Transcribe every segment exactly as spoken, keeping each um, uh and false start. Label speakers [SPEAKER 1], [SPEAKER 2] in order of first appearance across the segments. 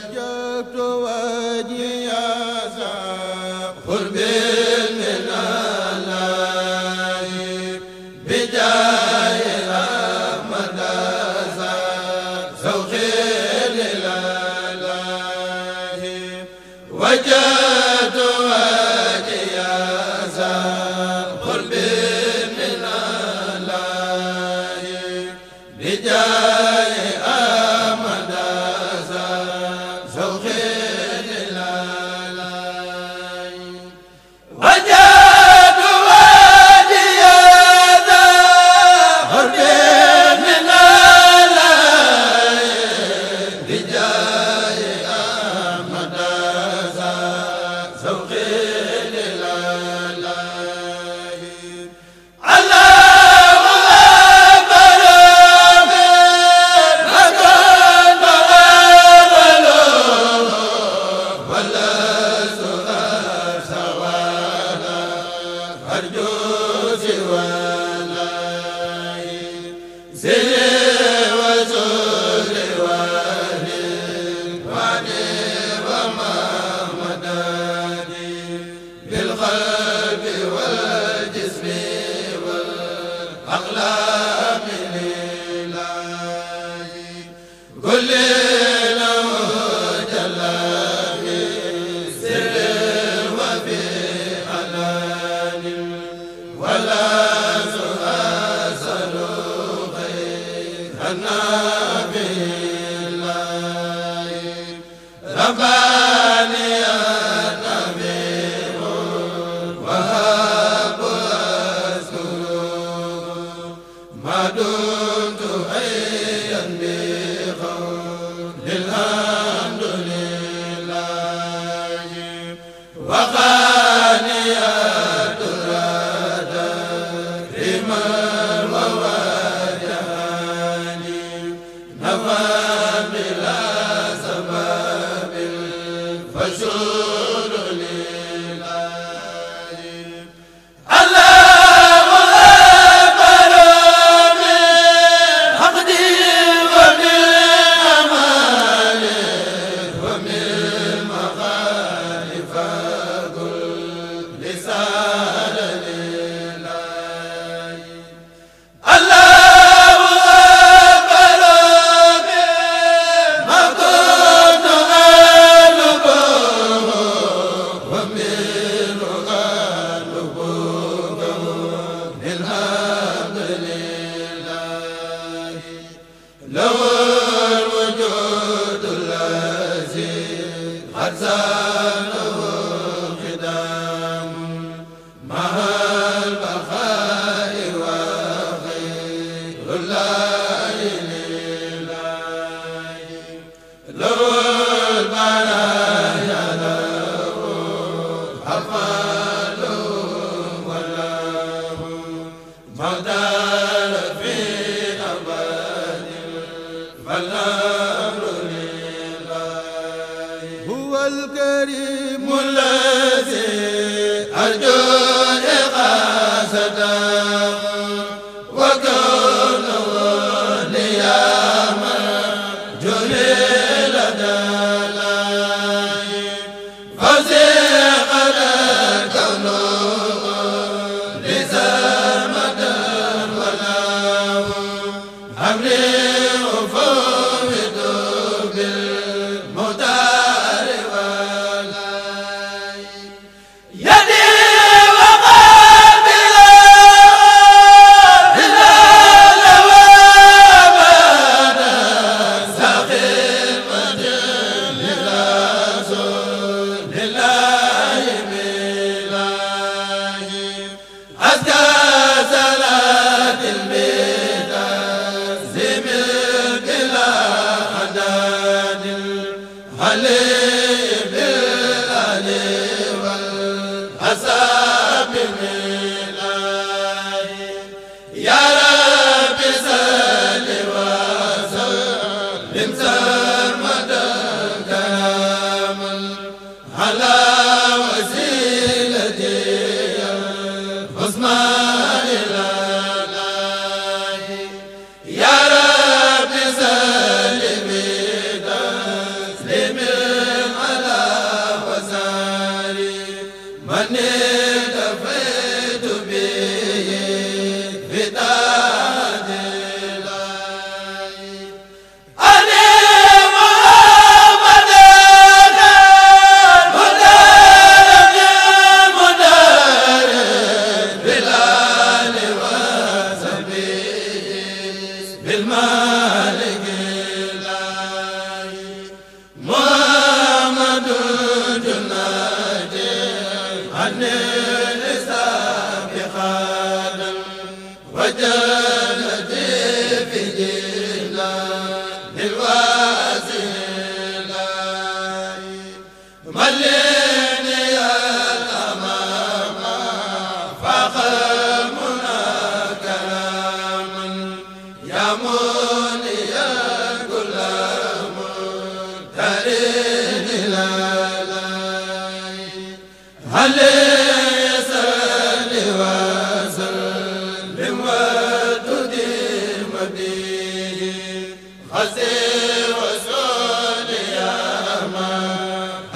[SPEAKER 1] Amen.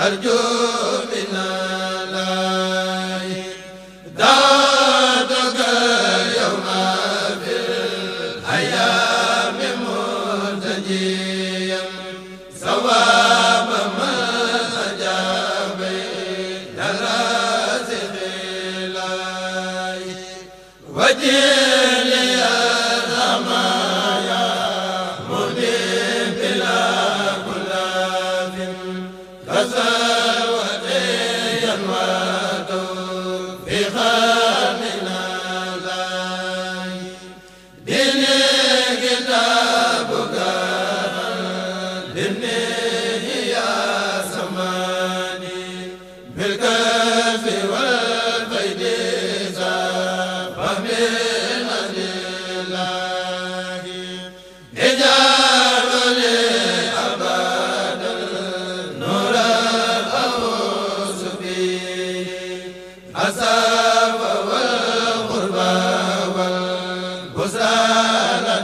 [SPEAKER 1] arju minallahi daatuka yawma fil ayami muntajiyan sawaba ma ajabe darasilahi wajili ramaya mudin bila kulafin kasawati yanwatu fi khamina lahi dini kitabuka dini ya samani bilkafi wal faidi fahmina lillahi ijabali abadan nura awusu bihi asafa wal qurba wal busrana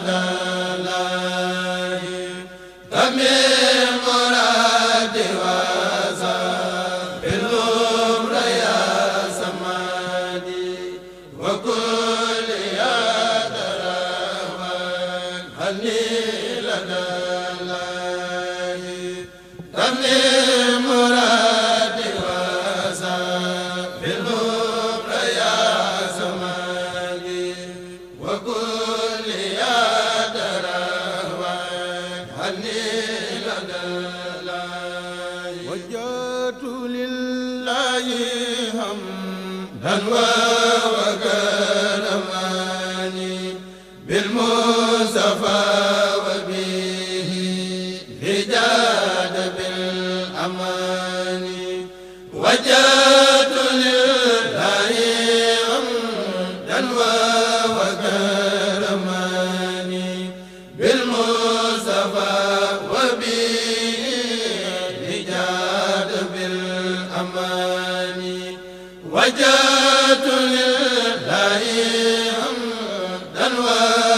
[SPEAKER 1] lahi tamim muradi wasa bil umra ya samadi wa kulli ya daraman halila lahi tamim muradi wasa bil umra ya samadi wa kulli ya daraman halila lahi wajjahtu lillahi hamdan wa karamani bil mustafa wa bihi hijad bil amani wajjahtu lillahi hamdan wa karamani bil mustafa wa bihi hijad bil amani wajjahtu lillahi hamdan wa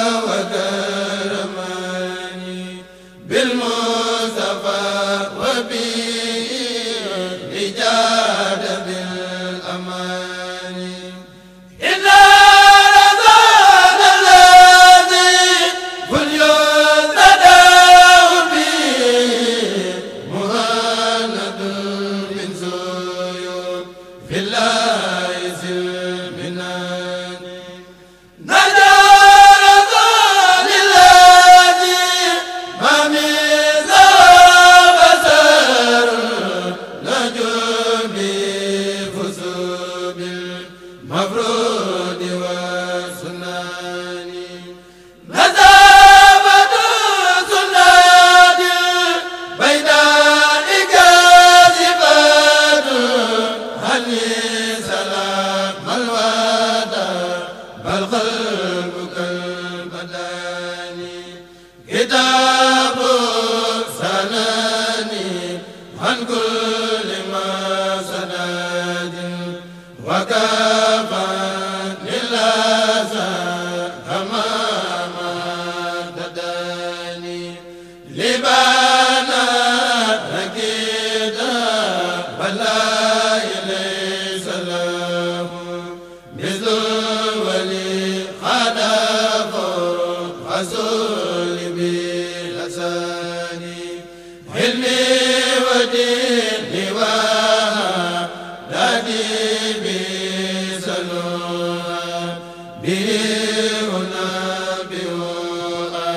[SPEAKER 1] karamani bil mustafa wa bihi hijad bil amani inna razana alladhi kul yuzadahu bihi muhanadun min suyub fillahi zilminani najarazan alladhi ma min zabasar najubi fusubil mafrudi wa sunani nazabatu sunnati bayda ikazibatu hani salam alwada bal qalbuka albadani kitabu sanani an kulli ma sanadin wa kafa lillaza amama dadani libana nakida bala ilaysa lahu mithlu wali khadafu asuli bil asani hilmi wa dini wa dadi bi salwa bi unabi wa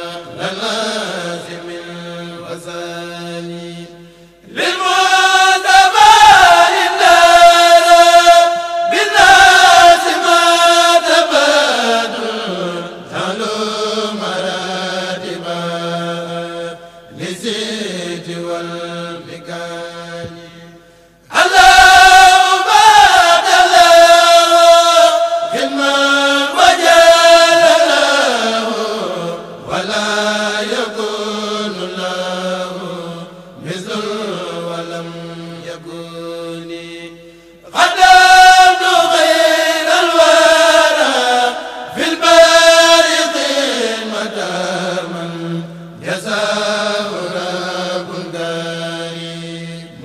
[SPEAKER 1] lazim wasani lil mustafa indara bin nas ma tabadu talu maratiba li ziti wal mikani Allahumma dallahu khidman wa jalalahu wa la yakunu lahu mithlu wa lam yakuni qadamtu ghayra al-wara fil bari qimatan man jazaahu rabbun dari